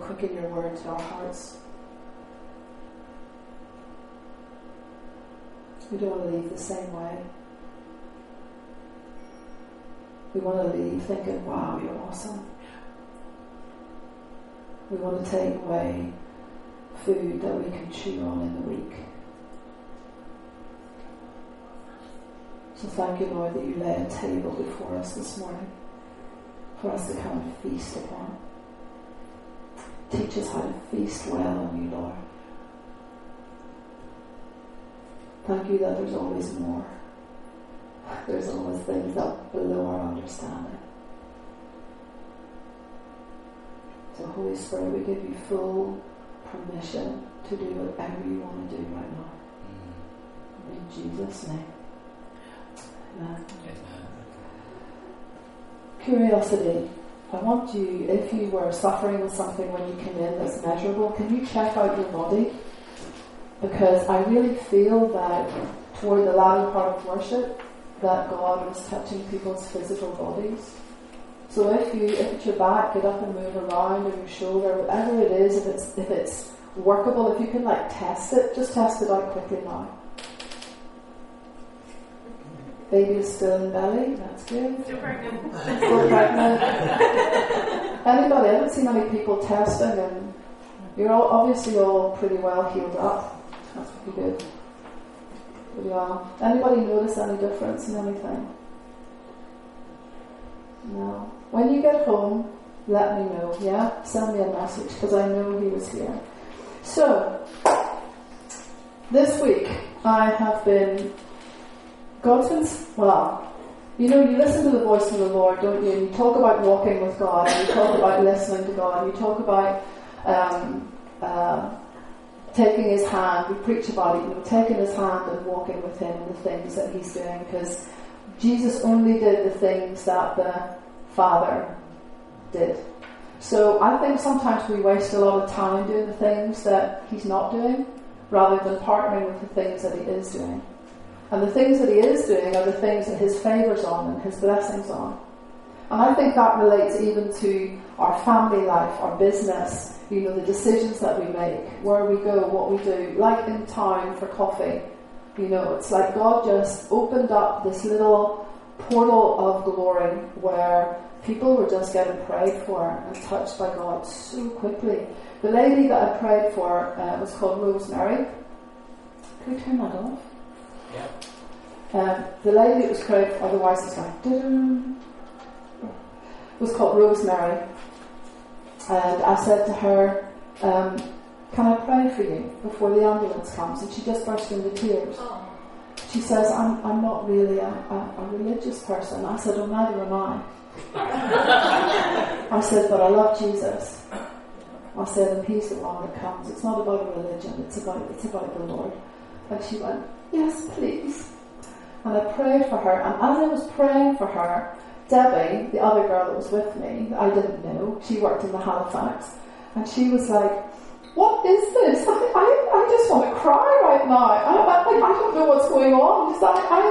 quicken your word to our hearts. We don't want to leave the same way. We want to leave thinking, wow, you're awesome. We want to take away food that we can chew on in the week. So thank you, Lord, that you lay a table before us this morning for us to come and feast upon. Teach us how to feast well on you, Lord. Thank you that there's always more. There's always things that below our understanding. So Holy Spirit, we give you full permission to do whatever you want to do right now. In Jesus' name. Amen. Curiosity. I want you, if you were suffering with something when you came in that's measurable, can you check out your body? Because I really feel that toward the latter part of worship, that God was touching people's physical bodies. So if it's your back, get up and move around, or your shoulder, whatever it is, if it's workable, if you can test it, just test it out quickly now. Baby is still in belly, that's good. Still pregnant. Still pregnant. Anybody? I haven't seen any people testing, and you're obviously all pretty well healed up. That's pretty good. Pretty well. Anybody notice any difference in anything? No. When you get home, let me know, yeah? Send me a message, because I know he was here. So, this week I have been... you listen to the voice of the Lord, don't you? And you talk about walking with God, and you talk about listening to God, and you talk about taking his hand. We preach about it, taking his hand and walking with him and the things that he's doing, because Jesus only did the things that the Father did. So I think sometimes we waste a lot of time doing the things that he's not doing, rather than partnering with the things that he is doing. And the things that he is doing are the things that his favour's on and his blessings on. And I think that relates even to our family life, our business, the decisions that we make, where we go, what we do. Like in town for coffee, it's like God just opened up this little portal of glory where people were just getting prayed for and touched by God so quickly. The lady that I prayed for was called Rosemary. Can we turn that off? Yeah. The lady that was prayed for, otherwise it's was called Rosemary. And I said to her, can I pray for you before the ambulance comes? And she just burst into tears. Oh. She says, I'm not really a religious person. I said, neither am I. I said, but I love Jesus. I said, and he's the one that comes. It's not about a religion, it's about the Lord. And she went, yes, please. And I prayed for her, and as I was praying for her, Debbie, the other girl that was with me, I didn't know, she worked in the Halifax, and she was like, what is this? I just want to cry right now. I don't know what's going on. Just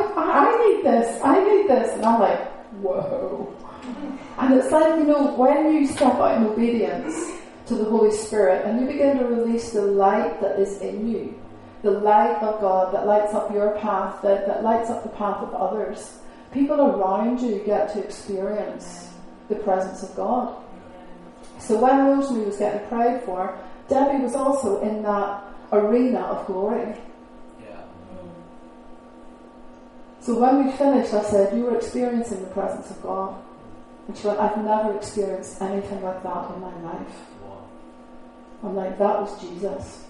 I need this. And I'm like, whoa. And it's like, when you step out in obedience to the Holy Spirit and you begin to release the light that is in you, the light of God that lights up your path, that lights up the path of others, people around you get to experience the presence of God. So when Rosemary was getting prayed for, Debbie was also in that arena of glory. Yeah. So when we finished, I said, you were experiencing the presence of God. And she went, I've never experienced anything like that in my life. Wow. I'm like, that was Jesus.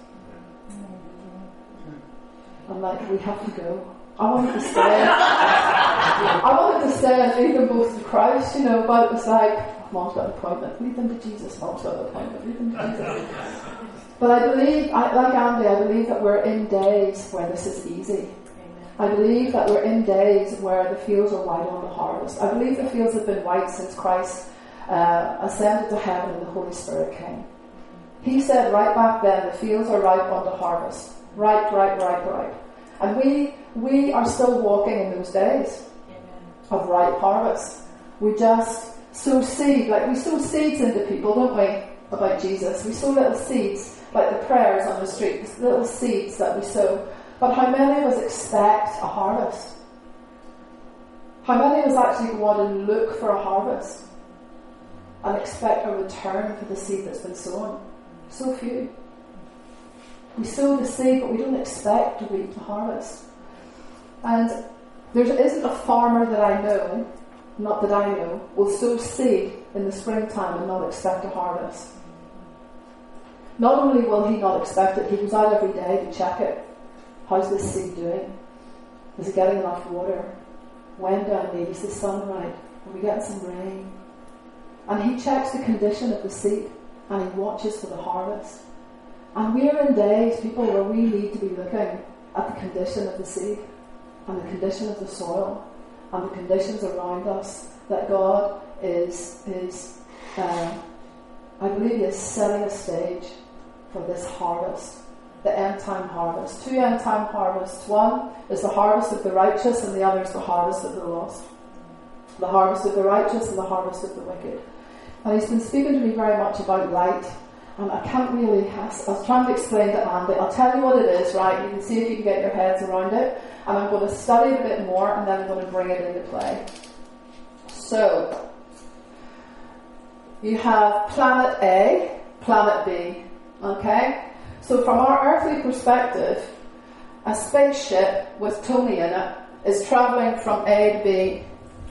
I'm like, we have to go. I wanted to stay. I wanted to stay and lead them both to Christ, but it was like, Mom's got an appointment, lead them to Jesus. Mom's got an appointment, lead them to Jesus. But I believe, like Andy, I believe that we're in days where this is easy. I believe that we're in days where the fields are white on the harvest. I believe the fields have been white since Christ ascended to heaven and the Holy Spirit came. He said right back then, the fields are ripe unto harvest. Ripe. And we are still walking in those days of ripe harvest. We just sow seed, like we sow seeds into people, don't we? about Jesus. We sow little seeds, like the prayers on the street, little seeds that we sow. But how many of us expect a harvest? How many of us actually go out and look for a harvest and expect a return for the seed that's been sown? So few. We sow the seed, but we don't expect to reap the harvest. And there isn't a farmer that I know, not that I know, will sow seed in the springtime and not expect a harvest. Not only will he not expect it, he goes out every day to check it. How's this seed doing? Is it getting enough water? When do I need? Is the sun right? Are we getting some rain? And he checks the condition of the seed and he watches for the harvest. And we are in days, people, where we need to be looking at the condition of the seed and the condition of the soil and the conditions around us, that God is I believe he is setting a stage for this harvest, the end time harvest. 2 end time harvests. One is the harvest of the righteous and the other is the harvest of the lost. The harvest of the righteous and the harvest of the wicked. And he's been speaking to me very much about light. And I can't really, I was trying to explain to Andy. I'll tell you what it is, right? You can see if you can get your heads around it. And I'm going to study it a bit more and then I'm going to bring it into play. So, you have planet A, planet B. Okay? So from our earthly perspective, a spaceship with Tony in it is travelling from A to B.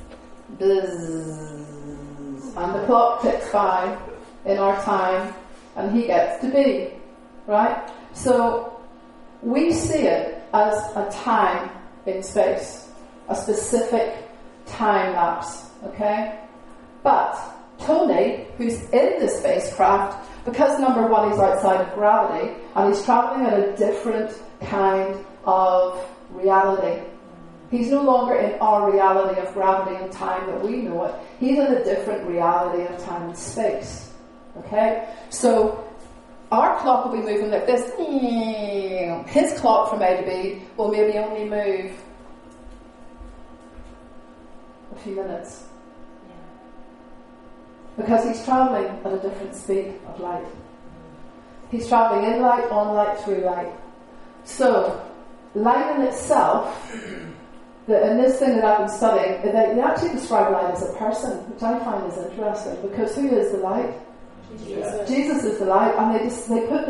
Bzzz, and the clock ticks by in our time. And he gets to B, right? So we see it as a time in space, a specific time lapse, okay? But Tony, who's in the spacecraft, because number one, he's outside of gravity, and he's travelling at a different kind of reality. He's no longer in our reality of gravity and time that we know it. He's in a different reality of time and space. Okay, so our clock will be moving like this. His clock from A to B will maybe only move a few minutes. Because he's travelling at a different speed of light. He's travelling in light, on light, through light. So, light in itself, in this thing that I've been studying, they actually describe light as a person, which I find is interesting, because who is the light? Jesus is the light, and they put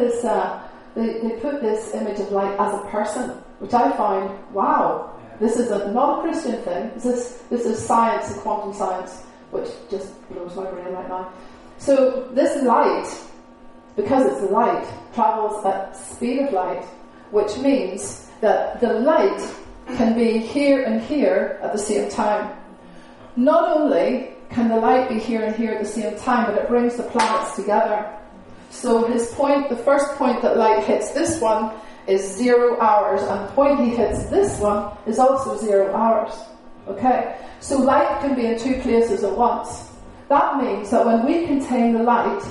this image of light as a person, which I find, wow, this is not a Christian thing. This is science and quantum science, which just blows my brain right now. So this light, because it's light, travels at speed of light, which means that the light can be here and here at the same time. Not only can the light be here and here at the same time, but it brings the planets together. So his point, the first point that light hits this one is 0 hours, and the point he hits this one is also 0 hours. Okay? So light can be in 2 places at once. That means that when we contain the light,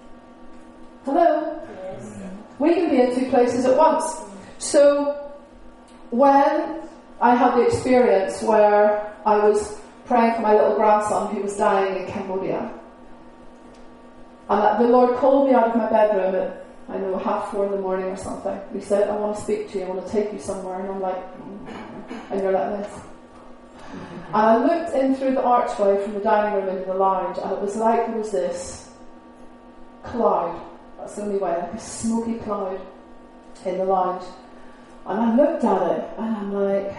hello? Yes. We can be in 2 places at once. So when I had the experience where I was praying for my little grandson who was dying in Cambodia, and the Lord called me out of my bedroom at, 4:30 in the morning or something. He said, I want to speak to you, I want to take you somewhere. And I'm like, and you're like this. And I looked in through the archway from the dining room into the lounge, and it was like there was this cloud, that's the only way, like a smoky cloud in the lounge. And I looked at it, and I'm like,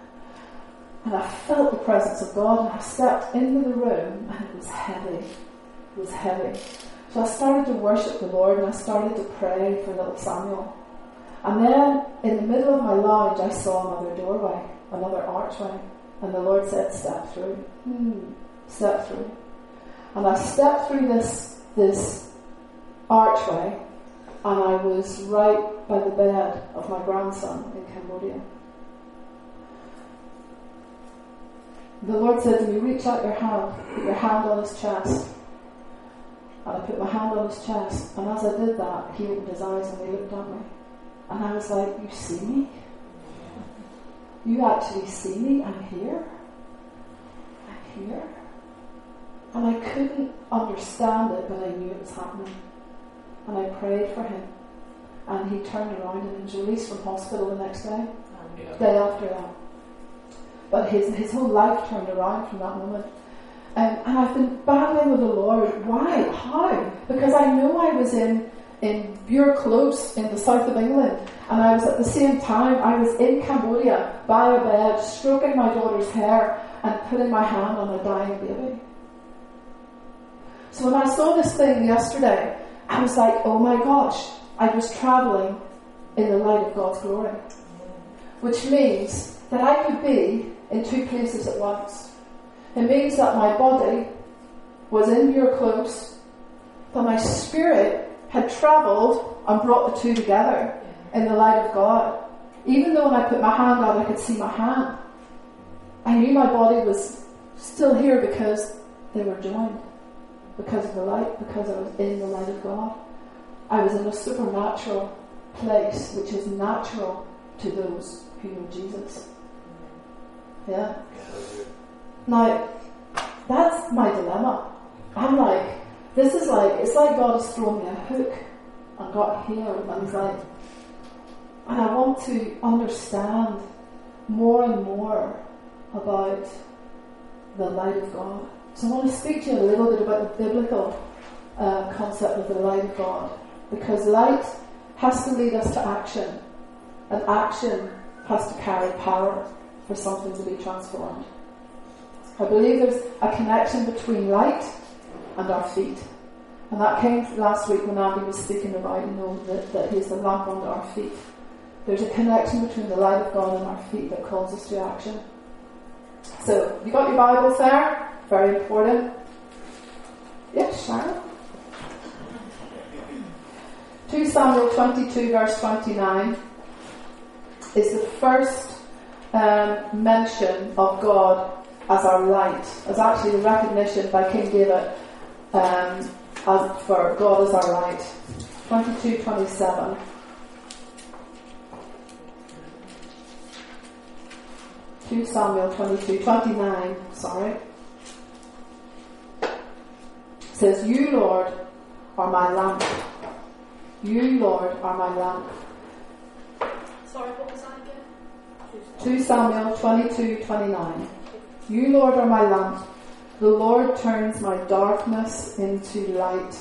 and I felt the presence of God, and I stepped into the room, and it was heavy. It was heavy. So I started to worship the Lord, and I started to pray for little Samuel. And then, in the middle of my lounge, I saw another doorway, another archway. And the Lord said, step through. Step through. And I stepped through this archway, and I was right by the bed of my grandson in Cambodia. The Lord said to me, reach out your hand, put your hand on his chest. And I put my hand on his chest, and as I did that, he opened his eyes and he looked at me. And I was like, you see me? You actually see me? I'm here. I'm here. And I couldn't understand it, but I knew it was happening. and I prayed for him. And he turned around and was released from hospital the next day, day after that. But his whole life turned around from that moment. And I've been battling with the Lord. Why? How? Because I know I was in Bure Close in the south of England, and I was at the same time, I was in Cambodia by a bed, stroking my daughter's hair and putting my hand on a dying baby. So when I saw this thing yesterday, I was like, oh my gosh, I was travelling in the light of God's glory. Which means that I could be in two places at once. It means that my body was in Bure Close, but my spirit had travelled and brought the two together in the light of God. Even though when I put my hand out, I could see my hand. I knew my body was still here because they were joined. Because of the light, because I was in the light of God. I was in a supernatural place, which is natural to those who know Jesus. Yeah? Now, that's my dilemma. I'm like, it's like God has thrown me a hook and got healed, and he's like, and I want to understand more and more about the light of God. So I want to speak to you a little bit about the biblical concept of the light of God, because light has to lead us to action, and action has to carry power for something to be transformed. I believe there's a connection between light and our feet. And that came last week when Andy was speaking about, that he's the lamp under our feet. There's a connection between the light of God and our feet that calls us to action. So, you got your Bibles there? Very important. Yes, Sharon? 2 Samuel 22 verse 29 is the first mention of God as our light, as actually the recognition by King David for God as our light. 22:27. Two Samuel 22:29. Sorry. Says, "You, Lord, are my lamp. You, Lord, are my lamp." Sorry, what was that again? 2 Samuel 22:29. "You, Lord, are my lamp. The Lord turns my darkness into light."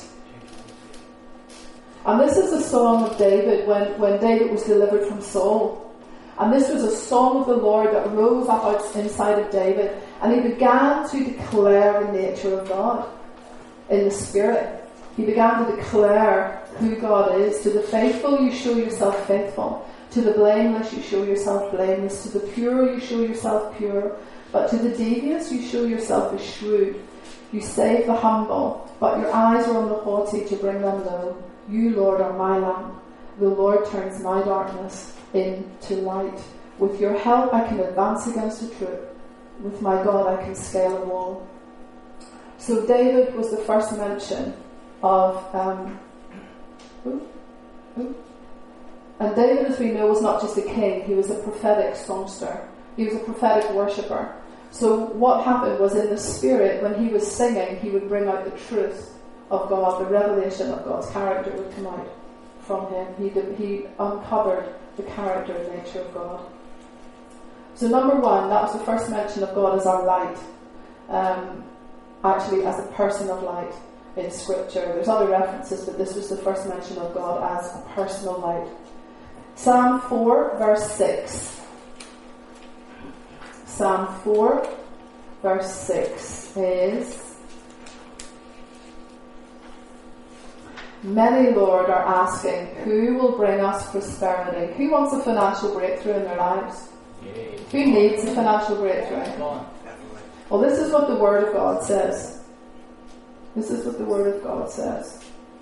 And this is a song of David when David was delivered from Saul. And this was a song of the Lord that rose up inside of David. And he began to declare the nature of God in the Spirit. He began to declare who God is. To the faithful, you show yourself faithful. To the blameless, you show yourself blameless. To the pure, you show yourself pure. But to the devious, you show yourself as shrewd. You save the humble, but your eyes are on the haughty to bring them low. You, Lord, are my lamp. The Lord turns my darkness into light. With your help, I can advance against a troop. With my God, I can scale a wall. So David was the first mention of... And David, as we know, was not just a king. He was a prophetic songster. He was a prophetic worshipper. So what happened was, in the Spirit, when he was singing, he would bring out the truth of God. The revelation of God's character would come out from him. He uncovered the character and nature of God. So number one, that was the first mention of God as our light. Actually, as a person of light in Scripture. There's other references, but this was the first mention of God as a personal light. Psalm 4, verse 6. Psalm 4, verse 6 is, "Many, Lord, are asking, who will bring us prosperity?" Who wants a financial breakthrough in their lives? Who needs a financial breakthrough? Well, this is what the Word of God says. This is what the Word of God says.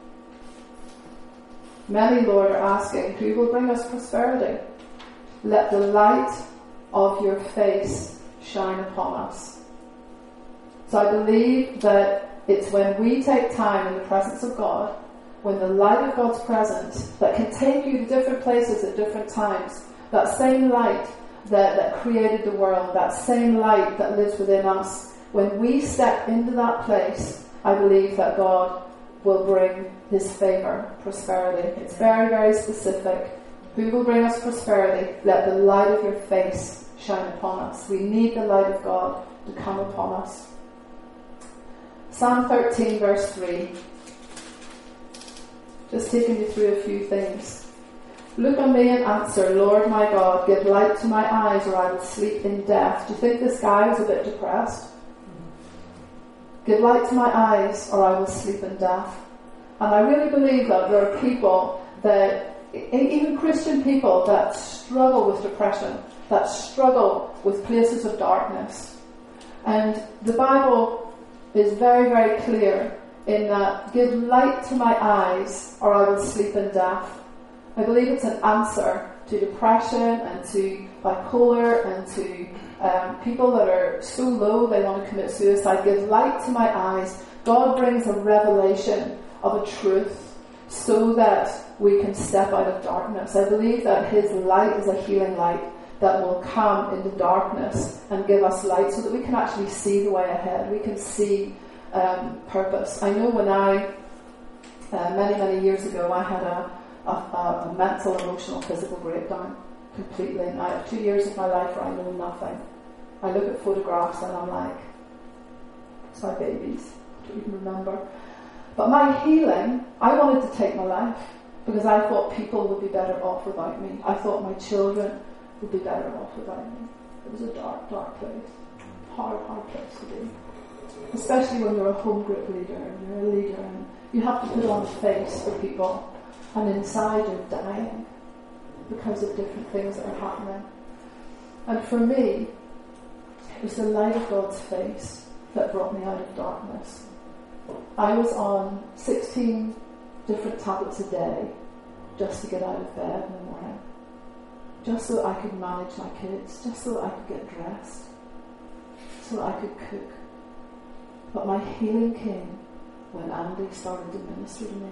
"Many, Lord, are asking, who will bring us prosperity? Let the light of your face shine upon us." So I believe that it's when we take time in the presence of God, when the light of God's presence that can take you to different places at different times, that same light that created the world, that same light that lives within us, when we step into that place, I believe that God will bring his favour, prosperity. It's very, very specific. Who will bring us prosperity? Let the light of your face shine upon us. We need the light of God to come upon us. Psalm 13 verse 3. Just taking you through a few things. Look on me and answer, Lord my God, give light to my eyes or I will sleep in death. Do you think this guy was a bit depressed? Give light to my eyes or I will sleep in death. And I really believe that there are people that, even Christian people, that struggle with depression, that struggle with places of darkness. And the Bible is very, very clear in that, give light to my eyes or I will sleep in death. I believe it's an answer to depression and to bipolar and to people that are so low they want to commit suicide. Give light to my eyes. God brings a revelation of a truth so that we can step out of darkness. I believe that his light is a healing light that will come into darkness and give us light so that we can actually see the way ahead. We can see purpose. I know when many years ago, I had a mental, emotional, physical breakdown completely. And I have 2 years of my life where I know nothing. I look at photographs and I'm like, it's my babies. I don't even remember. But my healing, I wanted to take my life because I thought people would be better off without me. I thought my children would be better off without me. It was a dark, dark place. Hard place to be. Especially when you're a home group leader and you're a leader and you have to put on a face for people. And inside you're dying because of different things that are happening. And for me, it was the light of God's face that brought me out of darkness. I was on 16 different tablets a day just to get out of bed in the morning. Just so I could manage my kids, just so I could get dressed, so I could cook. But my healing came when Andy started to minister to me.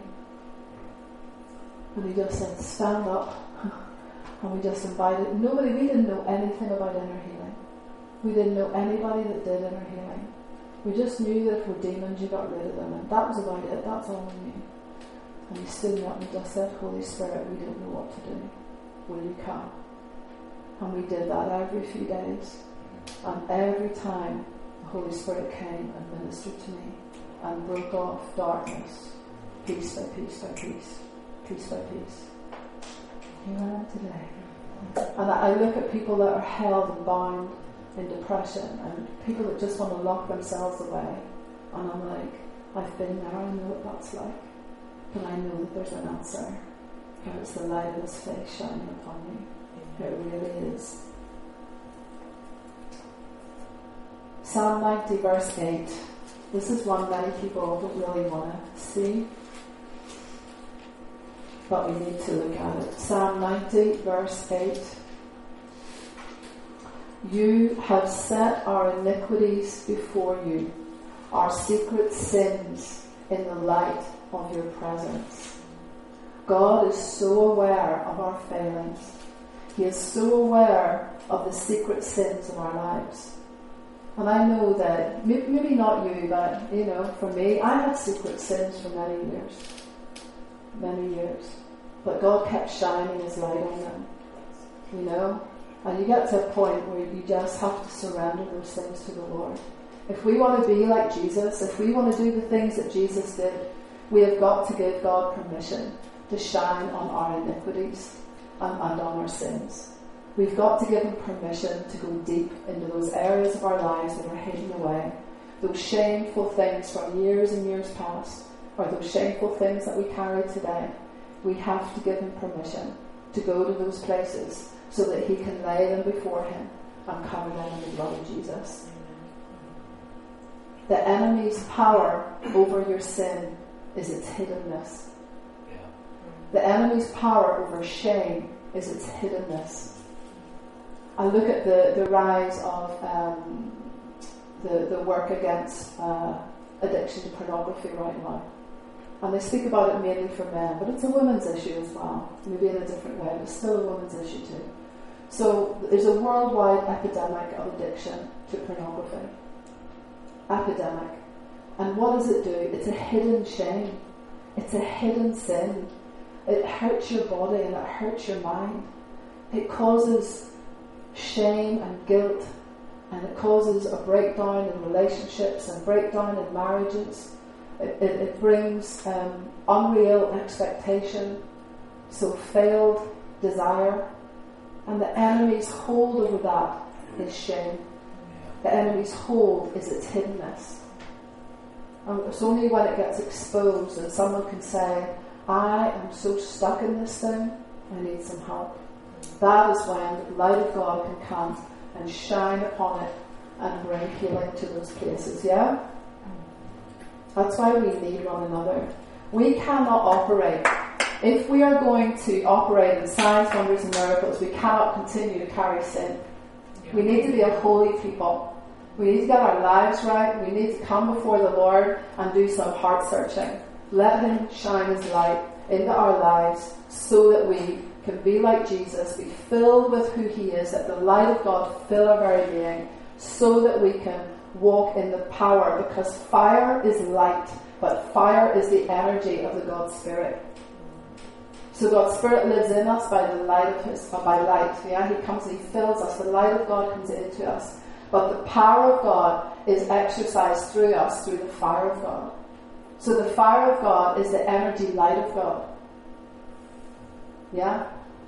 And he just said, stand up. And we just invited, we didn't know anything about inner healing. We didn't know anybody that did inner healing. We just knew that if we're demons, you got rid of them. And that was about it, that's all we knew. And he stood me up and just said, Holy Spirit, we don't know what to do. Will you come? And we did that every few days. And every time the Holy Spirit came and ministered to me and broke off darkness, piece by piece by piece. Piece by piece. Here I am today. And I look at people that are held and bound in depression and people that just want to lock themselves away. And I'm like, I've been there, I know what that's like. But I know that there's an answer. And it's the light of his face shining upon me. It really is. Psalm 90 verse 8. This is one many people don't really want to see. But we need to look at it. Psalm 90 verse 8. You have set our iniquities before you, our secret sins in the light of your presence. God is so aware of our failings. He is so aware of the secret sins of our lives. And I know that, maybe not you, but, for me, I had secret sins for many years. But God kept shining his light on them, And you get to a point where you just have to surrender those things to the Lord. If we want to be like Jesus, if we want to do the things that Jesus did, we have got to give God permission to shine on our iniquities and on our sins. We've got to give him permission to go deep into those areas of our lives that are hidden away. Those shameful things from years and years past, or those shameful things that we carry today. We have to give him permission to go to those places so that he can lay them before him and cover them in the blood of Jesus. The enemy's power over your sin is its hiddenness. The enemy's power over shame is its hiddenness. I look at the rise of the work against addiction to pornography right now. And they speak about it mainly for men, but it's a women's issue as well. Maybe in a different way, but still a women's issue too. So there's a worldwide epidemic of addiction to pornography. Epidemic. And what does it do? It's a hidden shame. It's a hidden sin. It hurts your body and it hurts your mind. It causes shame and guilt, and it causes a breakdown in relationships and breakdown in marriages. It brings unreal expectation, so failed desire, and the enemy's hold over that is shame. The enemy's hold is its hiddenness. And it's only when it gets exposed and someone can say, I am so stuck in this thing, I need some help. That is when the light of God can come and shine upon it and bring healing to those places, yeah? That's why we need one another. We cannot operate. If we are going to operate in signs, wonders and miracles, we cannot continue to carry sin. We need to be a holy people. We need to get our lives right. We need to come before the Lord and do some heart searching. Let Him shine His light into our lives so that we can be like Jesus, be filled with who He is, let the light of God fill our very being, so that we can walk in the power, because fire is light, but fire is the energy of the God Spirit. So God's Spirit lives in us by the light of by light. Yeah, He comes and He fills us. The light of God comes into us. But the power of God is exercised through us through the fire of God. So the fire of God is the energy light of God. Yeah?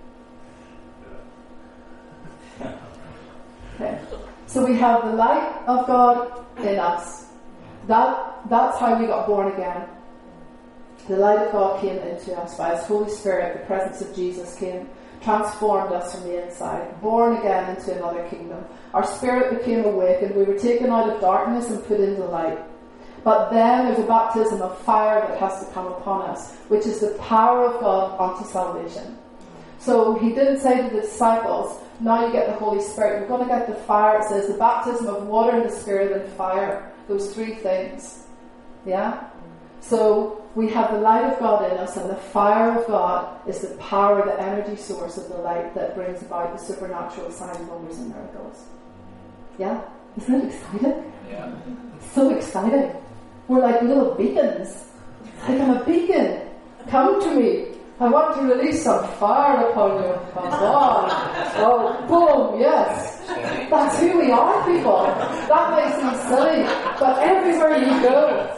Okay. So we have the light of God in us. That's how we got born again. The light of God came into us by His Holy Spirit. The presence of Jesus came, transformed us from the inside, born again into another kingdom. Our spirit became awakened. We were taken out of darkness and put into light. But then there's a baptism of fire that has to come upon us, which is the power of God unto salvation. So He didn't say to the disciples, now you get the Holy Spirit. You're going to get the fire. It says the baptism of water and the Spirit and fire. Those three things. Yeah? So we have the light of God in us, and the fire of God is the power, the energy source of the light that brings about the supernatural signs, wonders and miracles. Yeah? Isn't it exciting? Yeah. It's so exciting. We're like little beacons. Like, I'm a beacon. Come to me. I want to release some fire upon you. Come on. Oh, boom, yes. That's who we are, people. That makes me silly. But everywhere you go,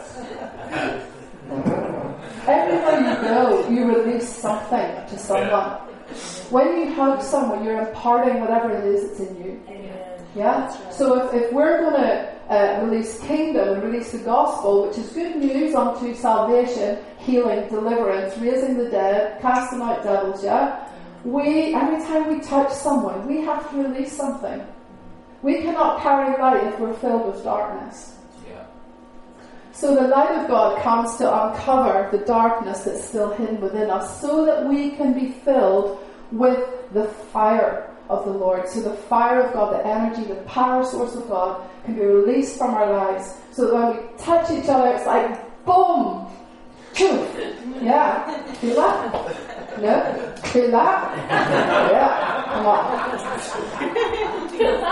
you release something to someone. When you hug someone, you're imparting whatever it is that's in you. Yeah? So if we're going to release kingdom and release the gospel, which is good news unto salvation, healing, deliverance, raising the dead, casting out devils, yeah? Every time we touch someone, we have to release something. We cannot carry light if we're filled with darkness. Yeah. So the light of God comes to uncover the darkness that's still hidden within us, so that we can be filled with the fire of the Lord. So the fire of God, the energy, the power source of God can be released from our lives, so that when we touch each other, it's like boom! Yeah. Feel that? No? Feel that? Yeah. Come on.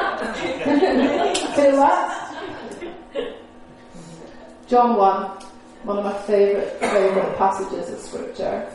Feel that? John 1, one of my favourite passages of Scripture.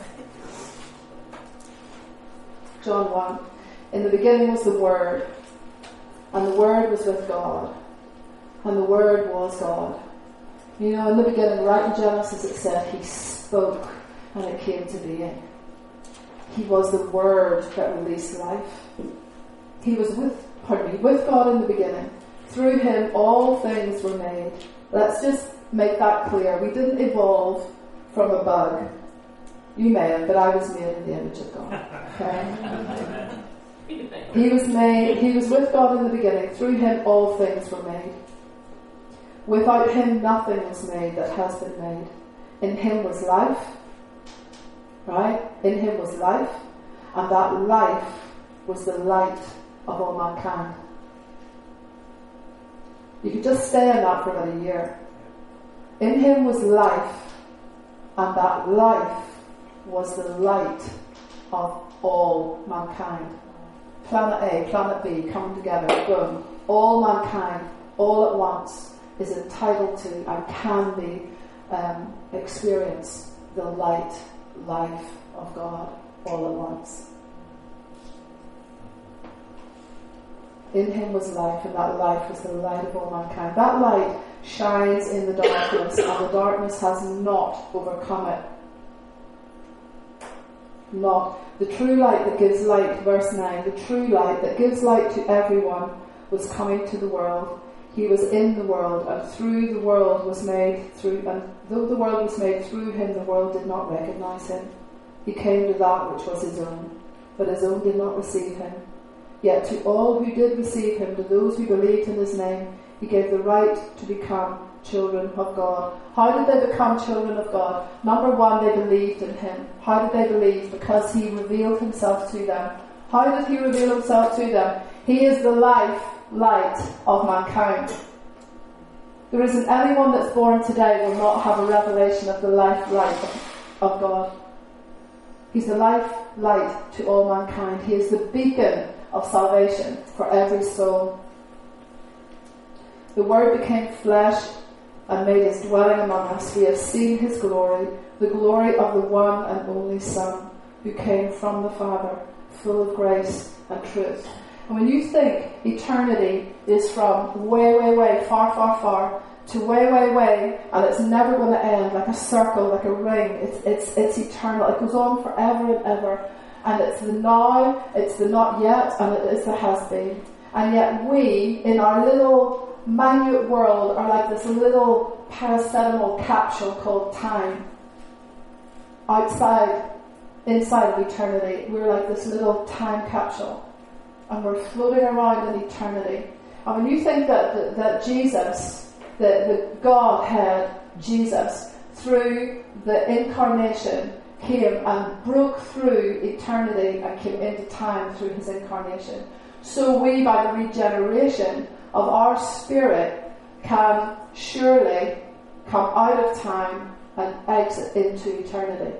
John 1. In the beginning was the Word, and the Word was with God, and the Word was God. You know, in the beginning, right in Genesis, it said He spoke, and it came to being. He was the Word that released life. He was with God in the beginning. Through Him, all things were made. Let's just make that clear. We didn't evolve from a bug. You may have, but I was made in the image of God. Okay? He was with God in the beginning. Through Him all things were made. Without Him nothing was made that has been made. In Him was life. Right? In Him was life. And that life was the light of all mankind. You could just stay in that for about a year. In Him was life. And that life was the light of all mankind. Planet A, Planet B, coming together, boom. All mankind, all at once, is entitled to and can be experienced the light life of God all at once. In him was life, and that life was the light of all mankind. That light shines in the darkness, and the darkness has not overcome it. Not. The true light that gives light, verse 9, the true light that gives light to everyone was coming to the world. He was in the world, and through the world was made through, and though the world was made through him, the world did not recognize him. He came to that which was his own, but his own did not receive him. Yet to all who did receive him, to those who believed in his name, he gave the right to become children of God. How did they become children of God? Number one, they believed in him. How did they believe? Because he revealed himself to them. How did he reveal himself to them? He is the light of mankind. There isn't anyone that's born today will not have a revelation of the light of God. He's the light to all mankind. He is the beacon of salvation for every soul. The Word became flesh and made his dwelling among us. We have seen his glory, the glory of the one and only Son, who came from the Father, full of grace and truth. And when you think eternity is from way, way, way, far, far, far, to way, way, way, and it's never going to end, like a circle, like a ring, it's eternal. It goes on forever and ever. And it's the now, it's the not yet, and it is the has been. And yet we, in our little minute world, are like this little paracetamol capsule called time. Inside of eternity, we're like this little time capsule. And we're floating around in eternity. And when you think that Jesus, the Godhead, Jesus, through the incarnation, came and broke through eternity and came into time through his incarnation. So we, by the regeneration of our spirit, can surely come out of time and exit into eternity.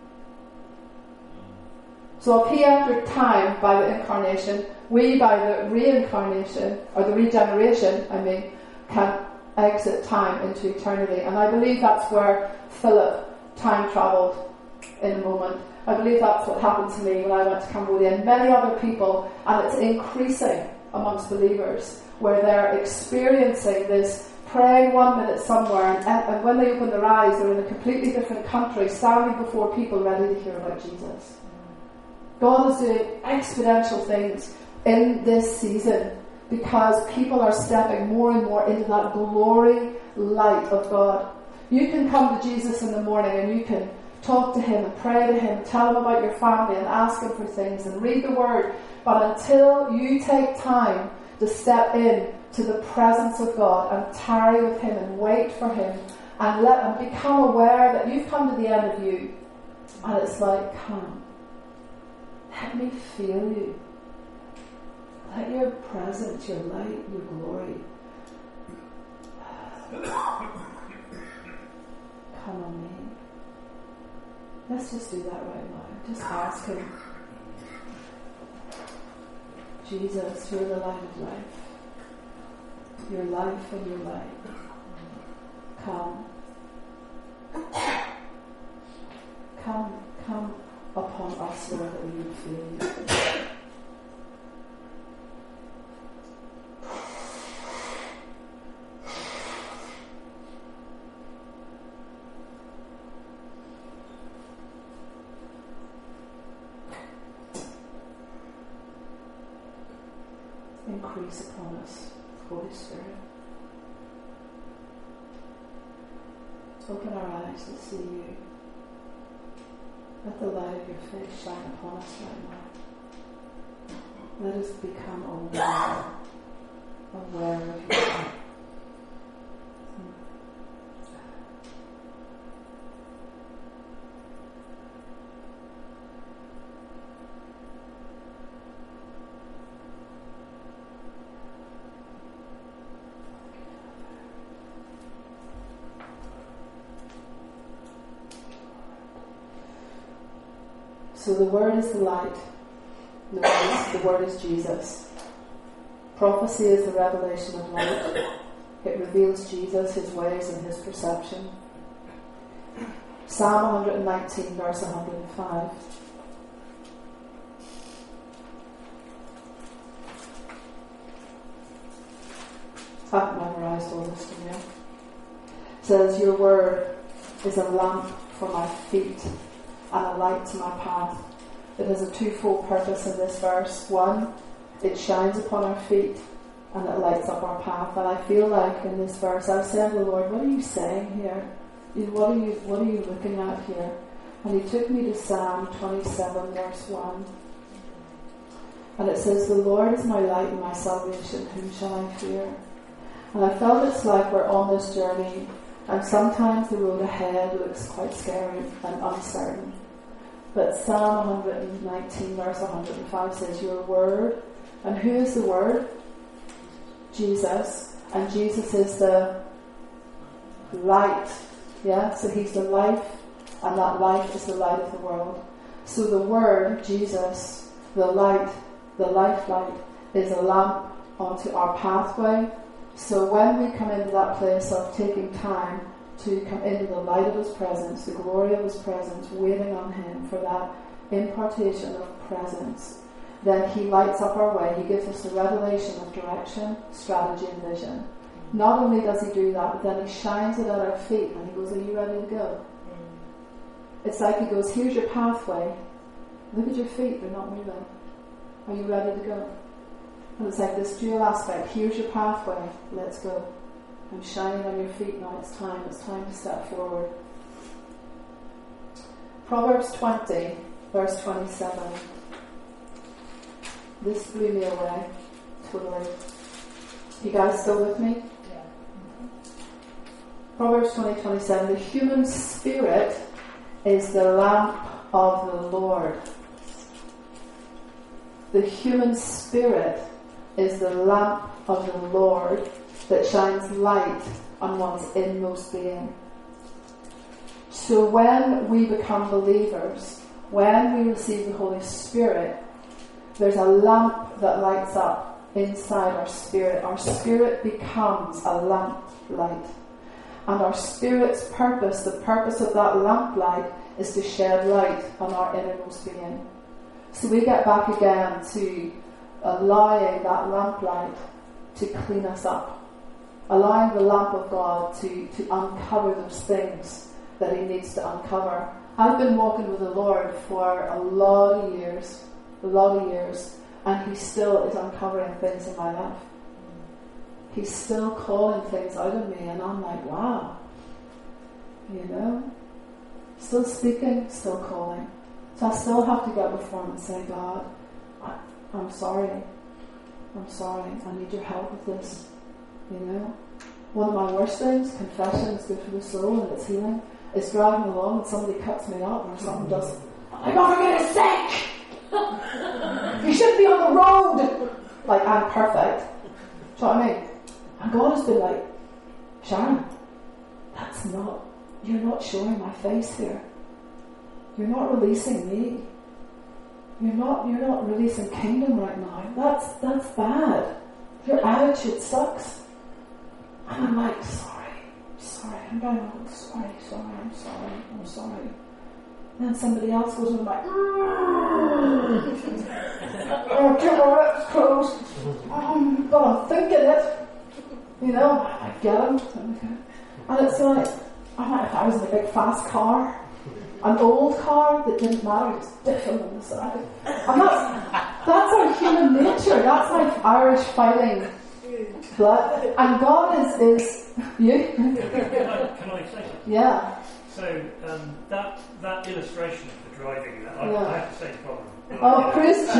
So if he entered time by the incarnation, we, by the reincarnation, or the regeneration, can exit time into eternity. And I believe that's where Philip time travelled in a moment. I believe that's what happened to me when I went to Cambodia, and many other people, and it's increasing amongst believers, where they're experiencing this, praying 1 minute somewhere, and when they open their eyes, they're in a completely different country, standing before people ready to hear about Jesus. God is doing exponential things in this season because people are stepping more and more into that glory light of God. You can come to Jesus in the morning and you can talk to him and pray to him, tell him about your family and ask him for things and read the word. But until you take time to step in to the presence of God and tarry with him and wait for him and become aware that you've come to the end of you, and it's like, come, let me feel you. Let your presence, your light, your glory come on me. Let's just do that right now. Just ask him, Jesus, you're the light of life. Your life and your light. Come. Come upon us, Lord, that we would feel you. Increase upon us, Holy Spirit. Open our eyes to see you. Let the light of your face shine upon us right now. Let us become aware of your light. So the Word is the light. Notice the Word is Jesus. Prophecy is the revelation of light. It reveals Jesus, his ways and his perception. Psalm 119, verse 105. I've memorized all this from you. It says, your word is a lamp for my feet and a light to my path. It has a twofold purpose in this verse. One, it shines upon our feet and it lights up our path. And I feel like in this verse, I was saying to the Lord, what are you saying here? What are you looking at here? And He took me to Psalm 27, verse 1. And it says, the Lord is my light and my salvation, whom shall I fear? And I felt it's like we're on this journey, and sometimes the road ahead looks quite scary and uncertain. But Psalm 119, verse 105 says, your word. And who is the word? Jesus. And Jesus is the light. Yeah, so He's the life, and that life is the light of the world. So the word, Jesus, the light, the lifeline, is a lamp onto our pathway. So when we come into that place of taking time to come into the light of His presence, the glory of His presence, waiting on Him for that impartation of presence, then He lights up our way. He gives us the revelation of direction, strategy and vision. Not only does He do that, but then He shines it at our feet and He goes, are you ready to go? It's like He goes, here's your pathway. Look at your feet, they're not moving. Are you ready to go? And it's like this dual aspect. Here's your pathway, let's go. I'm shining on your feet now, it's time to step forward. Proverbs 20, verse 27. This blew me away, totally. You guys still with me? Yeah. Proverbs 20:27. The human spirit is the lamp of the Lord. The human spirit is the lamp of the Lord that shines light on one's inmost being. So when we become believers, when we receive the Holy Spirit, there's a lamp that lights up inside our spirit. Our spirit becomes a lamp light. And our spirit's purpose, the purpose of that lamp light, is to shed light on our innermost being. So we get back again to allowing that lamp light to clean us up. Allowing the lamp of God to uncover those things that He needs to uncover. I've been walking with the Lord for a lot of years, and He still is uncovering things in my life. He's still calling things out of me, and I'm like, wow. You know? Still speaking, still calling. So I still have to get before Him and say, God, I'm sorry. I need your help with this. You know? One of my worst things, confession is good for the soul and it's healing, is driving along and somebody cuts me up or something does. I'm like, oh, for goodness sake! You shouldn't be on the road! Like, I'm perfect. Do you know what I mean? And God has been like, Sharon, you're not showing my face here. You're not releasing me. You're not releasing kingdom right now. That's bad. Your attitude sucks. And I'm like, sorry, I'm going on, I'm sorry. Then somebody else goes and I'm like, oh, keep my lips closed. But I'm thinking it. You know, I get them. And it's like, if I was in a big fast car, an old car that didn't matter, it was different on the side. And that's our human nature. That's my Irish fighting blood. And God is you. Can I say something? Yeah. So that illustration of the driving, I have the same problem. Oh, praise Jesus.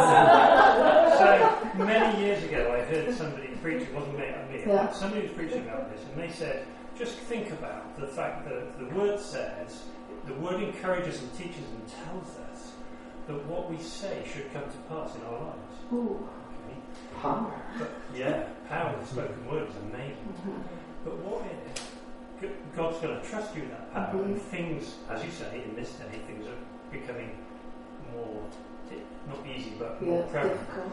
So many years ago I heard somebody preach, it wasn't me, yeah. Somebody was preaching about this, and they said, just think about the fact that the word says, the word encourages and teaches and tells us that what we say should come to pass in our lives. Ooh. Okay. Power. But, yeah, power of the spoken word is amazing. Mm-hmm. But what if God's going to trust you in that power, and things, as you say, in this day, things are becoming more, not easy, but more prevalent. Difficult.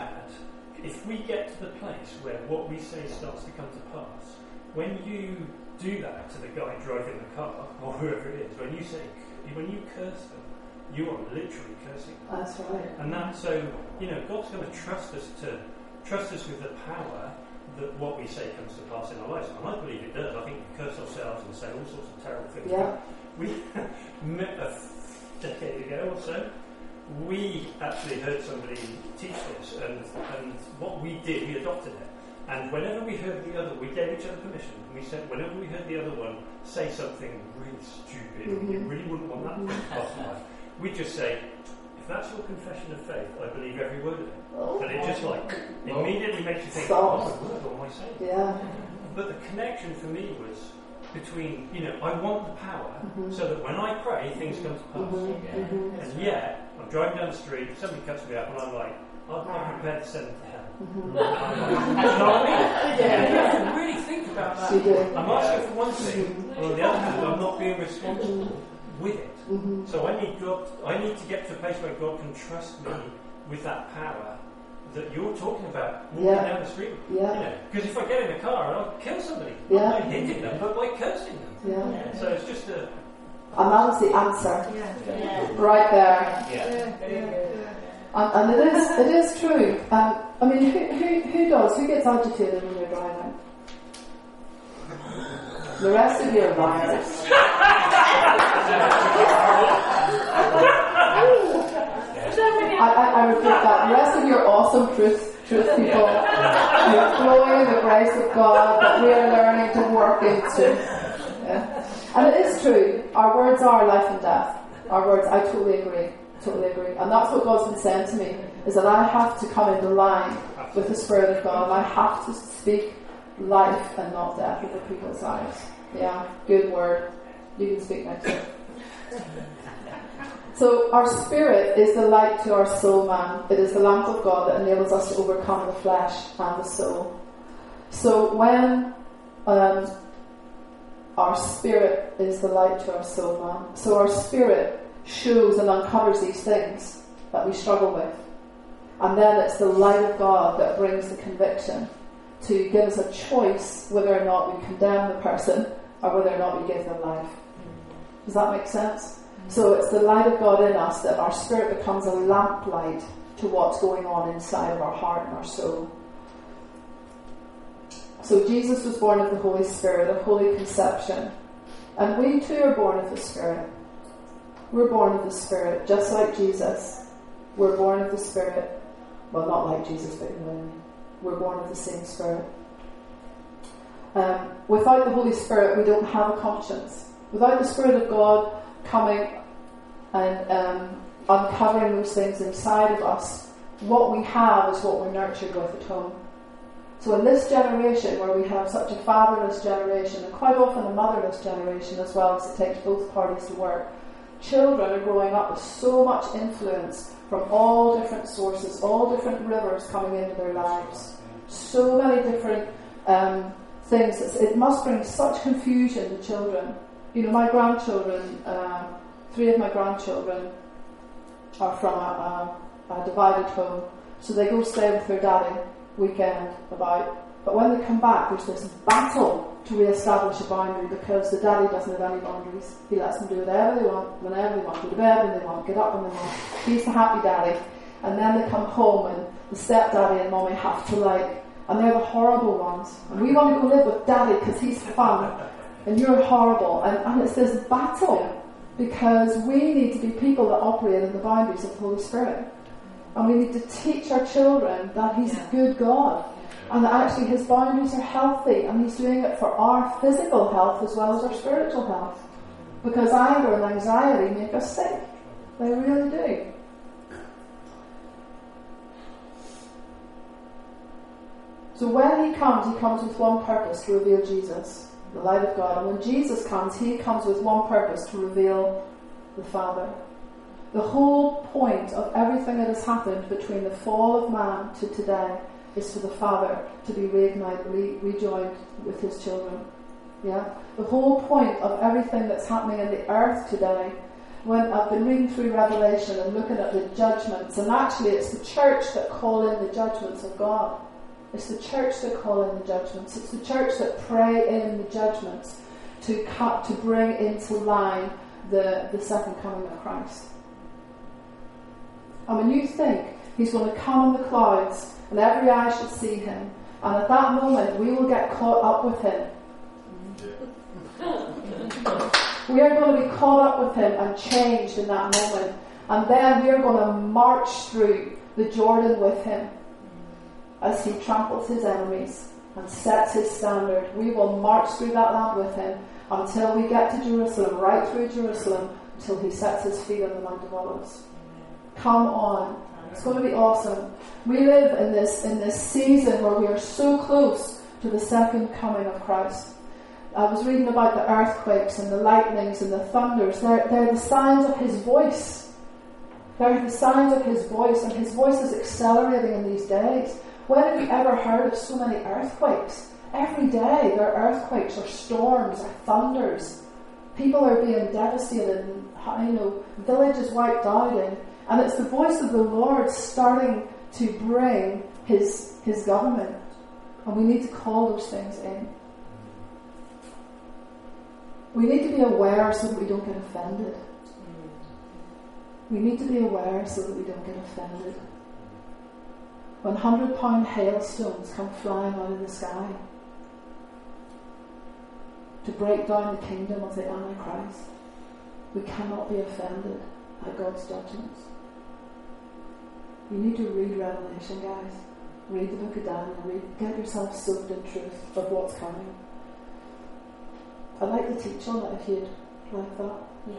If we get to the place where what we say starts to come to pass, when you do that to the guy driving the car or whoever it is. When you curse them, you are literally cursing them. That's right. And that's so, God's going to trust us with the power that what we say comes to pass in our lives. And I believe it does. I think we curse ourselves and say all sorts of terrible things. Yeah. We met a decade ago or so. We actually heard somebody teach this, and what we did, we adopted it. And whenever we heard the other, we gave each other permission. And we said, whenever we heard the other one say something really stupid, and you really wouldn't want that to pass in life, we'd just say, if that's your confession of faith, I believe every word of it. But it just immediately makes you think, what word am I saying? Yeah. But the connection for me was between, I want the power so that when I pray, things come to pass. And yet, I'm driving down the street, somebody cuts me up, and I'm like, I'm prepared to send them to hell. You know what I mean? You have to really think about that. I'm asking for one thing, but on the other hand, I'm not being responsible with it. So I need to get to a place where God can trust me with that power that you're talking about walking down the street. Because if I get in a car and I'll kill somebody, not by hitting them, but by cursing them. So it's just a... And that was the answer. Right there. And it is true. I mean, who gets agitated when you're driving? The rest of you are liars. I repeat that. The rest of you are awesome truth people. You're flowing in the grace of God that we are learning to work into. Yeah. And it is true. Our words are life and death. Our words, I totally agree. And that's what God's been saying to me, is that I have to come into line with the Spirit of God. I have to speak life and not death over people's lives. Yeah, good word. You can speak next week. So our spirit is the light to our soul, man. It is the lamp of God that enables us to overcome the flesh and the soul. So when our spirit is the light to our soul, man. So our spirit shows and uncovers these things that we struggle with. And then it's the light of God that brings the conviction to give us a choice whether or not we condemn the person or whether or not we give them life. Does that make sense? So it's the light of God in us that our spirit becomes a lamplight to what's going on inside of our heart and our soul. So Jesus was born of the Holy Spirit, of holy conception. And we too are born of the Spirit. We're born of the Spirit, just like Jesus. We're born of the Spirit. Well, not like Jesus, but we're born of the same Spirit. Without the Holy Spirit, we don't have a conscience. Without the Spirit of God coming and uncovering those things inside of us, what we have is what we're nurtured with at home. So in this generation, where we have such a fatherless generation, and quite often a motherless generation as well, because it takes both parties to work, children are growing up with so much influence from all different sources, all different rivers coming into their lives. So many different things. It must bring such confusion to children. My grandchildren, 3 of my grandchildren are from a divided home. So they go stay with their daddy weekend about. But when they come back, there's this battle to re-establish a boundary because the daddy doesn't have any boundaries. He lets them do whatever they want, whenever they want, go to bed when they want, get up when they want. He's the happy daddy. And then they come home and the stepdaddy and mommy have to and they're the horrible ones. And we want to go live with daddy because he's fun and you're horrible. And it's this battle because we need to be people that operate in the boundaries of the Holy Spirit. And we need to teach our children that he's a good God. And that actually his boundaries are healthy, and he's doing it for our physical health as well as our spiritual health. Because anger and anxiety make us sick. They really do. So when he comes with one purpose, to reveal Jesus, the light of God. And when Jesus comes, he comes with one purpose, to reveal the Father. The whole point of everything that has happened between the fall of man to today is for the Father to be reignited, rejoined with his children. Yeah? The whole point of everything that's happening in the earth today, when I've been reading through Revelation and looking at the judgments, and actually it's the church that call in the judgments of God. It's the church that call in the judgments. It's the church that pray in the judgments. to bring into line the second coming of Christ. And when you think he's going to come in the clouds and every eye shall see him, and at that moment we will get caught up with him. We are going to be caught up with him and changed in that moment. And then we are going to march through the Jordan with him as he tramples his enemies and sets his standard. We will march through that land with him until we get to Jerusalem, right through Jerusalem, until he sets his feet on the Mount of Olives. Come on. It's going to be awesome. We live in this season where we are so close to the second coming of Christ. I was reading about the earthquakes and the lightnings and the thunders. They're the signs of his voice. They're the signs of his voice, and his voice is accelerating in these days. When have you ever heard of so many earthquakes? Every day there are earthquakes or storms or thunders. People are being devastated and villages wiped out, and it's the voice of the Lord starting to bring his government. And we need to call those things in. We need to be aware so that we don't get offended. We need to be aware so that we don't get offended. When 100-pound hailstones come flying out of the sky to break down the kingdom of the Antichrist, we cannot be offended at God's judgments. You need to read Revelation, guys. Read the book of Daniel. Get yourself soaked in truth of what's coming. I'd like to teach on it if you'd like that.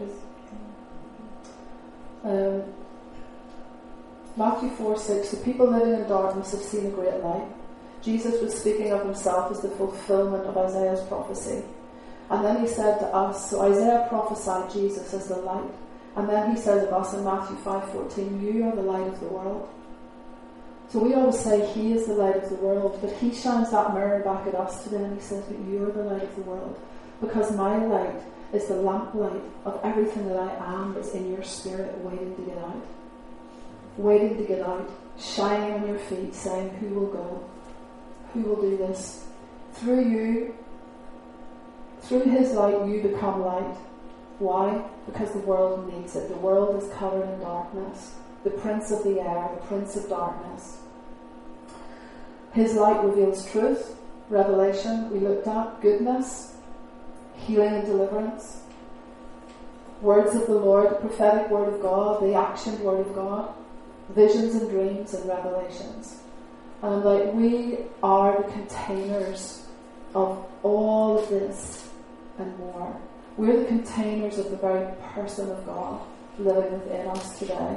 Matthew 4:6, the people living in darkness have seen a great light. Jesus was speaking of himself as the fulfillment of Isaiah's prophecy. And then he said to us, so Isaiah prophesied Jesus as the light. And then he says of us in Matthew 5:14, you are the light of the world. So we always say he is the light of the world, but he shines that mirror back at us today and he says that you are the light of the world. Because my light is the lamplight of everything that I am is in your spirit waiting to get out. Waiting to get out, shining on your feet, saying, who will go? Who will do this? Through you, through his light, you become light. Why? Because the world needs it. The world is covered in darkness. The prince of the air, the prince of darkness. His light reveals truth, revelation, we looked at, goodness, healing and deliverance, words of the Lord, the prophetic word of God, the actioned word of God, visions and dreams and revelations. And we are the containers of all of this and more. We're the containers of the very person of God living within us today.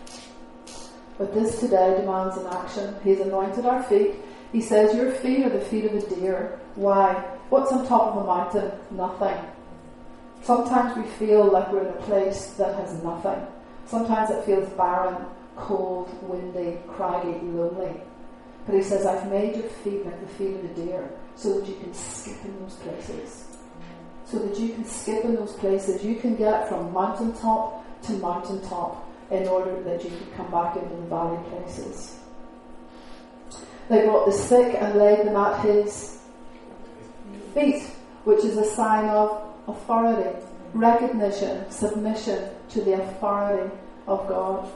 But this today demands an action. He's anointed our feet. He says, your feet are the feet of a deer. Why? What's on top of a mountain? Nothing. Sometimes we feel like we're in a place that has nothing. Sometimes it feels barren, cold, windy, craggy, lonely. But he says, I've made your feet like the feet of a deer so that you can skip in those places. So that you can skip in those places. You can get from mountaintop to mountaintop in order that you can come back into the valley places. They brought the sick and laid them at his feet, which is a sign of authority, recognition, submission to the authority of God.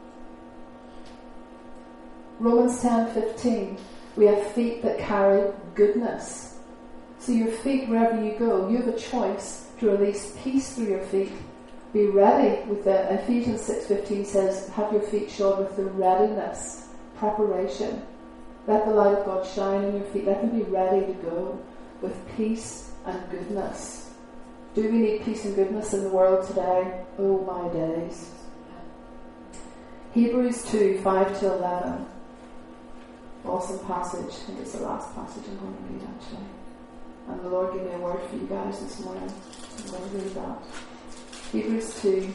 Romans 10:15, we have feet that carry goodness. So your feet, wherever you go, you have a choice to release peace through your feet. Be ready with the Ephesians 6:15 says, have your feet shod with the readiness, preparation. Let the light of God shine on your feet. Let them be ready to go with peace and goodness. Do we need peace and goodness in the world today? Oh my days. Hebrews 2:5-11. Awesome passage. I think it's the last passage I'm going to read actually. And the Lord gave me a word for you guys this morning. I'm going to read that. Hebrews 2.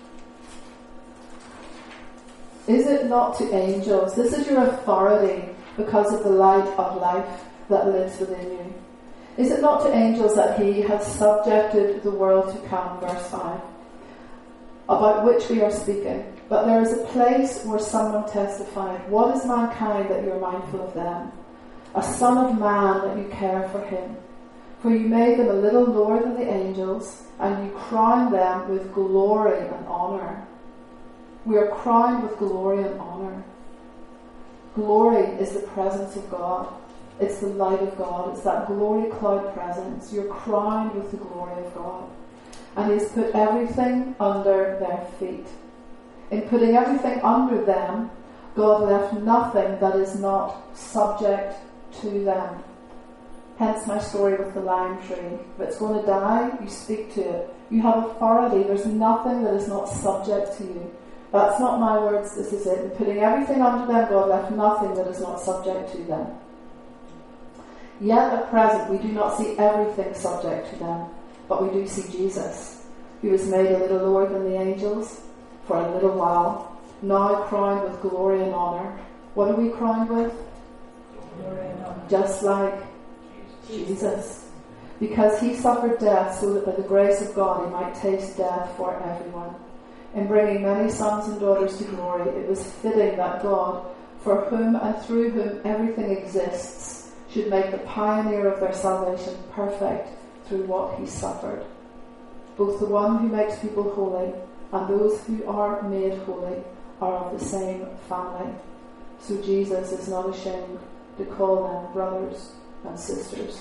Is it not to angels? This is your authority because of the light of life that lives within you. Is it not to angels that he has subjected the world to come? Verse 5. About which we are speaking. But there is a place where someone testified, what is mankind that you are mindful of them? A son of man that you care for him. For you made them a little lower than the angels, and you crowned them with glory and honour. We are crowned with glory and honour. Glory is the presence of God. It's the light of God. It's that glory cloud presence. You're crowned with the glory of God. And He's put everything under their feet. In putting everything under them, God left nothing that is not subject to them. Hence my story with the lime tree. If it's going to die, you speak to it. You have authority. There's nothing that is not subject to you. That's not my words, this is it. In putting everything under them, God left nothing that is not subject to them. Yet at present we do not see everything subject to them, but we do see Jesus, who was made a little lower than the angels for a little while, now crowned with glory and honour. What are we crowned with? Glory and honour. Just like Jesus. Because He suffered death so that by the grace of God He might taste death for everyone. In bringing many sons and daughters to glory, it was fitting that God, for whom and through whom everything exists, should make the pioneer of their salvation perfect through what He suffered. Both the one who makes people holy and those who are made holy are of the same family. So Jesus is not ashamed to call them brothers and sisters.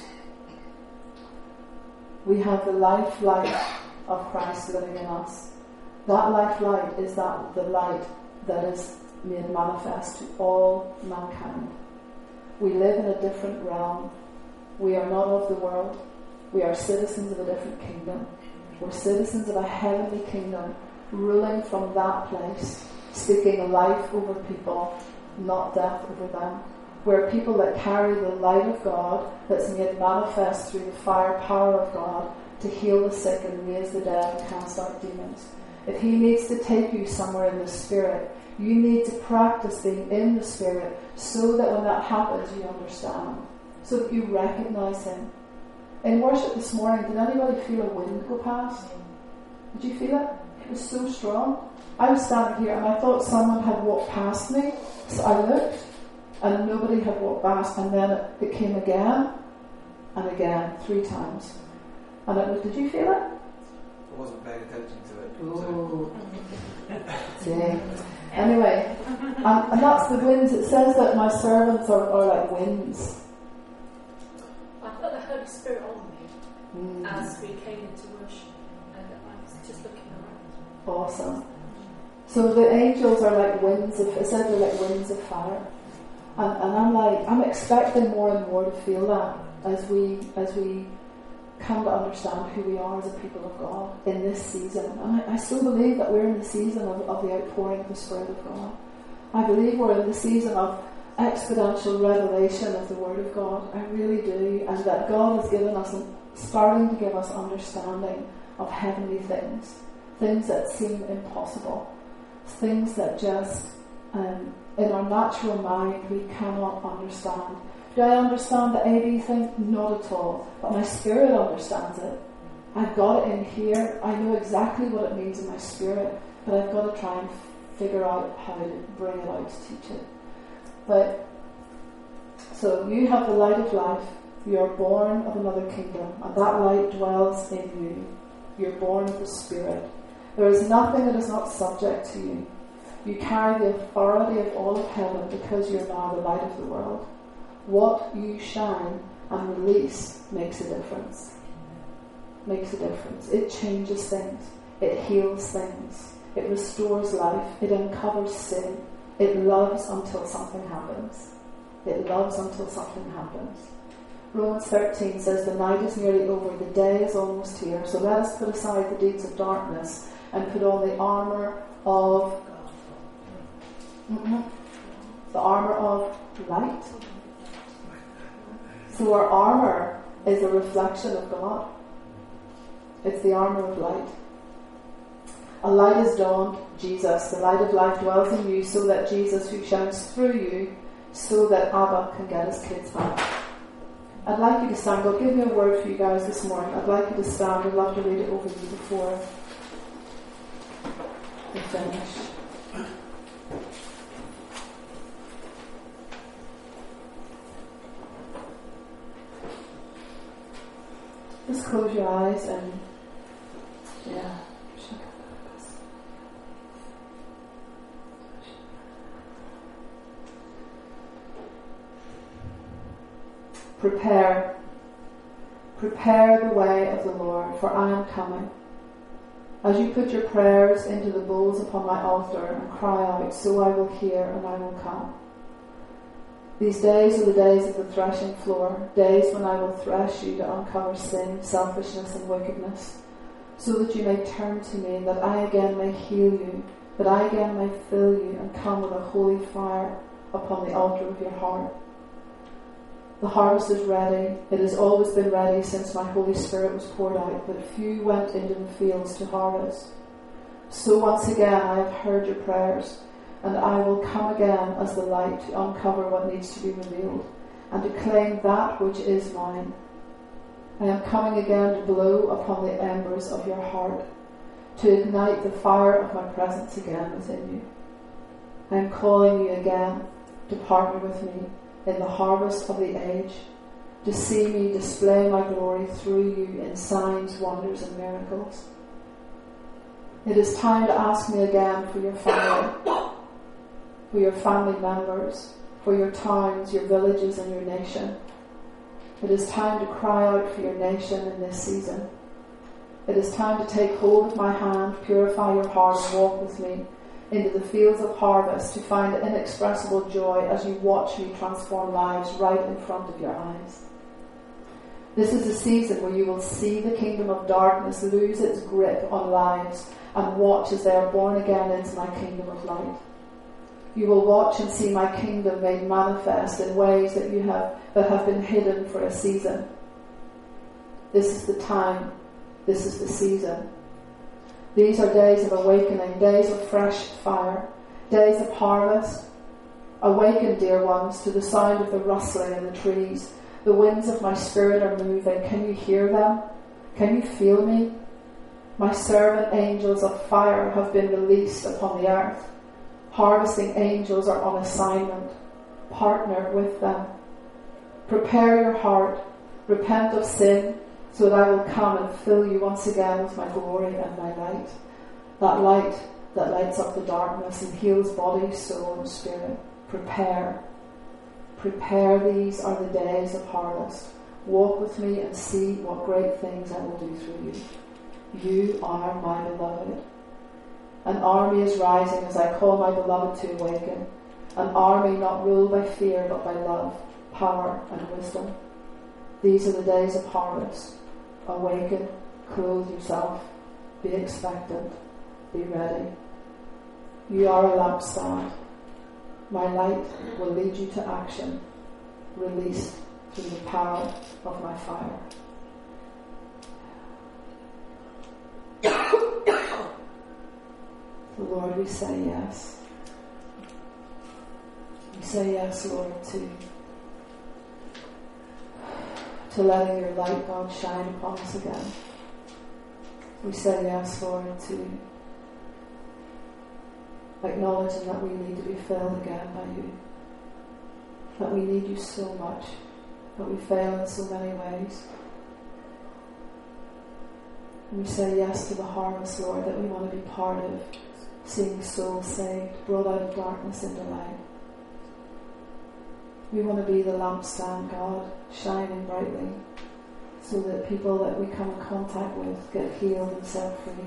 We have the life light of Christ living in us. That life light is the light that is made manifest to all mankind. We live in a different realm. We are not of the world. We are citizens of a different kingdom. We're citizens of a heavenly kingdom, ruling from that place, speaking life over people, not death over them. We're people that carry the light of God that's made manifest through the fire power of God to heal the sick and raise the dead and cast out demons. If He needs to take you somewhere in the Spirit, you need to practice being in the Spirit so that when that happens you understand, so that you recognise Him. In worship this morning, did anybody feel a wind go past? Did you feel it? It was so strong. I was standing here and I thought someone had walked past me, so I looked and nobody had walked past, and then it came again and again, 3 times. And it was, did you feel it? I wasn't paying attention to it. Oh. Yeah. Anyway, and that's the winds. It says that my servants are like winds. I felt the Holy Spirit on me as we came into worship, and I was just looking around. Awesome. So the angels are like winds of, it says they're like winds of fire. And I'm expecting more and more to feel that as we come to understand who we are as a people of God in this season. And I so believe that we're in the season of the outpouring of the Spirit of God. I believe we're in the season of exponential revelation of the Word of God. I really do. And that God has given us, starting to give us understanding of heavenly things. Things that seem impossible. Things that just, in our natural mind, we cannot understand. Do I understand the AD thing? Not at all. But my spirit understands it. I've got it in here. I know exactly what it means in my spirit, but I've got to try and figure out how to bring it out to teach it. But, so you have the light of life. You are born of another kingdom, and that light dwells in you. You're born of the Spirit. There is nothing that is not subject to you. You carry the authority of all of heaven because you're now the light of the world. What you shine and release makes a difference. Makes a difference. It changes things. It heals things. It restores life. It uncovers sin. It loves until something happens. It loves until something happens. Romans 13 says the night is nearly over, the day is almost here. So let us put aside the deeds of darkness and put on the armour of the armour of light. So our armour is a reflection of God. It's the armour of light. A light is dawned, Jesus. The light of life dwells in you, so that Jesus, who shines through you, so that Abba can get his kids back. I'd like you to stand. God, give me a word for you guys this morning. I'd like you to stand. I'd love to read it over you before we finish. close your eyes and Prepare the way of the Lord, for I am coming. As you put your prayers into the bowls upon my altar and cry out, so I will hear and I will come. These days are the days of the threshing floor, days when I will thresh you to uncover sin, selfishness and wickedness, so that you may turn to me, and that I again may heal you, that I again may fill you and come with a holy fire upon the altar of your heart. The harvest is ready. It has always been ready since my Holy Spirit was poured out, but few went into the fields to harvest. So once again I have heard your prayers, and I will come again as the light to uncover what needs to be revealed, and to claim that which is mine. I am coming again to blow upon the embers of your heart, to ignite the fire of my presence again within you. I am calling you again to partner with me in the harvest of the age, to see me display my glory through you in signs, wonders and miracles. It is time to ask me again for your family members, for your towns, your villages and your nation. It is time to cry out for your nation in this season. It is time to take hold of my hand, purify your heart and walk with me into the fields of harvest, to find inexpressible joy as you watch me transform lives right in front of your eyes. This is a season where you will see the kingdom of darkness lose its grip on lives and watch as they are born again into my kingdom of light. You will watch and see my kingdom made manifest in ways that have been hidden for a season. This is the time. This is the season. These are days of awakening, days of fresh fire, days of harvest. Awaken, dear ones, to the sound of the rustling in the trees. The winds of my spirit are moving. Can you hear them? Can you feel me? My servant angels of fire have been released upon the earth. Harvesting angels are on assignment. Partner with them. Prepare your heart. Repent of sin, so that I will come and fill you once again with my glory and my light. That light that lights up the darkness and heals body, soul and spirit. Prepare. These are the days of harvest. Walk with me and see what great things I will do through you. You are my beloved. An army is rising as I call my beloved to awaken. An army not ruled by fear but by love, power and wisdom. These are the days of harvest. Awaken, clothe yourself, be expectant, be ready. You are a lampstand. My light will lead you to action, released through the power of my fire. Lord, we say yes. We say yes, Lord, to letting your light, God, shine upon us again. We say yes, Lord, to acknowledging that we need to be filled again by you. That we need you so much, that we fail in so many ways. And we say yes to the harvest, Lord, that we want to be part of, seeing souls saved, brought out of darkness into light. We want to be the lampstand, God, shining brightly, so that people that we come in contact with get healed and set free.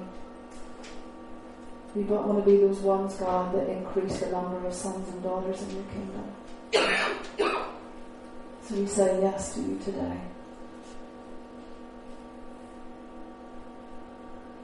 We don't want to be those ones, God, that increase the number of sons and daughters in your kingdom. So we say yes to you today.